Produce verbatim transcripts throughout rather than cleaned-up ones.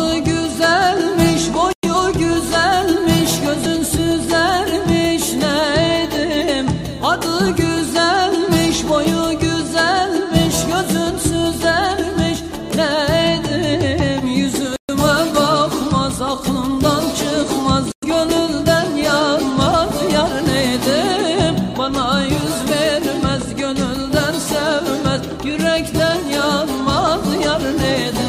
Adı güzelmiş, boyu güzelmiş, gözün süzermiş, neydim? Adı güzelmiş, boyu güzelmiş, gözün süzermiş, neydim? Yüzüme bakmaz, aklımdan çıkmaz, gönülden yanmaz, yar neydim? Bana yüz vermez, gönülden sevmez, yürekten yanmaz, yar neydim?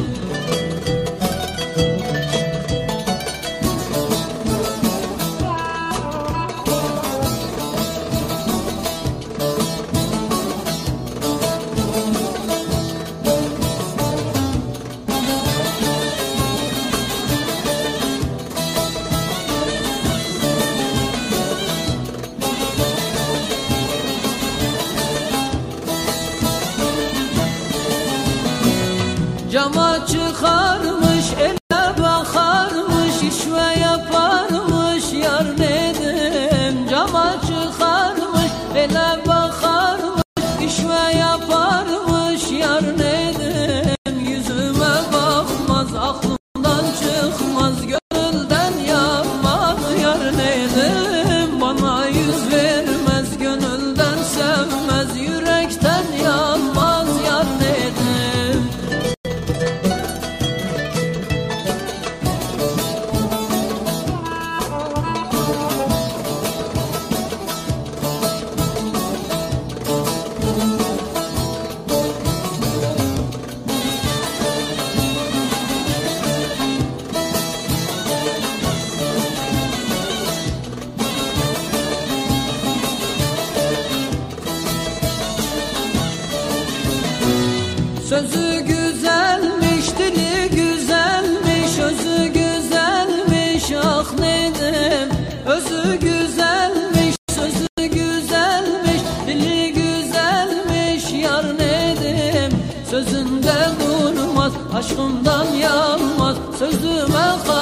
Cama çıkarmış, ele bakarmış, işve yaparmış, yar nedim? Cama çıkarmış, ele bakarmış, işve yaparmış, yar nedim? Yüzüme bakmaz, aklımdan çıkmaz, gönülden yanmaz, yar nedim? Bana yüz vermez, gönülden sevmez, yürekten yanmaz, yar nedim? Sözü güzelmiş, dili güzelmiş, özü güzelmiş, ah nedim? Özü güzelmiş, sözü güzelmiş, dili güzelmiş, yar nedim? Sözünde durmaz, aşkımdan yanmaz, sözüme